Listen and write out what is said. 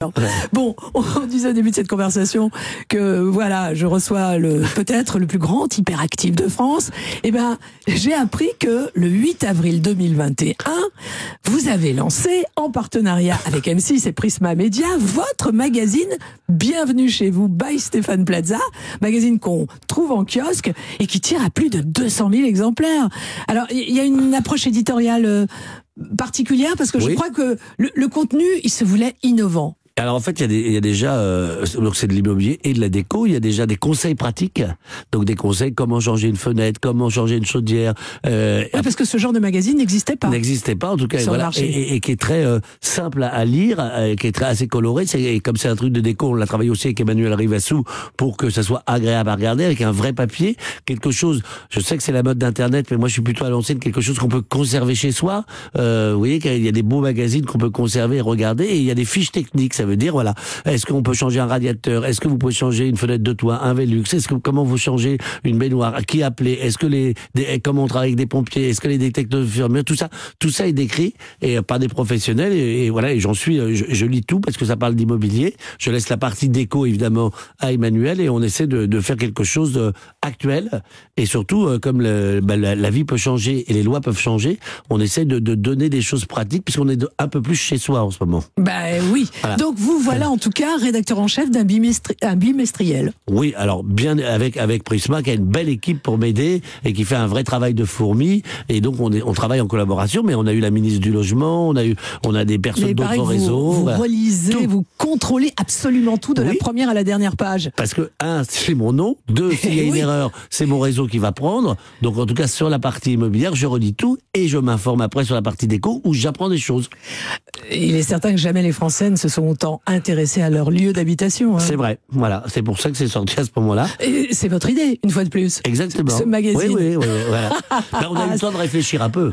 Bon, on disait au début de cette conversation que voilà, je reçois peut-être le plus grand hyperactif de France. Eh ben, j'ai appris que le 8 avril 2021, vous avez lancé, en partenariat avec M6 et Prisma Media, votre magazine Bienvenue chez vous by Stéphane Plaza, magazine qu'on trouve en kiosque et qui tire à plus de 200 000 exemplaires. Alors, il y a une approche éditoriale particulière parce que je crois que le contenu, il se voulait innovant. Alors en fait, il y a déjà, donc c'est de l'immobilier et de la déco, il y a déjà des conseils pratiques, donc des conseils comment changer une fenêtre, comment changer une chaudière. Oui, parce que ce genre de magazine n'existait pas. N'existait pas, en tout cas, voilà, et qui est très simple à lire, qui est très assez coloré. Et comme c'est un truc de déco, on l'a travaillé aussi avec Emmanuel Rivassou pour que ça soit agréable à regarder, avec un vrai papier, quelque chose. Je sais que c'est la mode d'Internet, mais moi je suis plutôt à l'ancienne, quelque chose qu'on peut conserver chez soi. Vous voyez qu'il y a des beaux magazines qu'on peut conserver et regarder, et il y a des fiches techniques. Ça veut dire, voilà, est-ce qu'on peut changer un radiateur? Est-ce que vous pouvez changer une fenêtre de toit, un Velux? Comment vous changez une baignoire? À qui appeler? Est-ce que comment on travaille avec des pompiers? Est-ce que les détecteurs de fumée? Tout ça est décrit et par des professionnels et voilà, et je lis tout parce que ça parle d'immobilier. Je laisse la partie déco évidemment à Emmanuel et on essaie de faire quelque chose d'actuel et surtout comme la vie peut changer et les lois peuvent changer, on essaie de donner des choses pratiques puisqu'on est un peu plus chez soi en ce moment. Oui. Voilà. Donc vous voilà en tout cas rédacteur en chef d'un bimestriel. Oui, alors bien avec Prisma qui a une belle équipe pour m'aider et qui fait un vrai travail de fourmi et donc on travaille en collaboration, mais on a eu la ministre du logement, on a des personnes d'autres réseaux. Vous relisez, tout. Vous contrôlez absolument tout de la première à la dernière page. Parce que c'est mon nom, 2 s'il y a une erreur, c'est mon réseau qui va prendre. Donc en tout cas sur la partie immobilière, je relis tout et je m'informe après sur la partie déco où j'apprends des choses. Il est certain que jamais les Français ne se sont autant intéressés à leur lieu d'habitation. C'est vrai, voilà. C'est pour ça que c'est sorti à ce moment-là. Et c'est votre idée, une fois de plus. Exactement. Ce magazine. Oui, voilà. On a eu le temps de réfléchir un peu.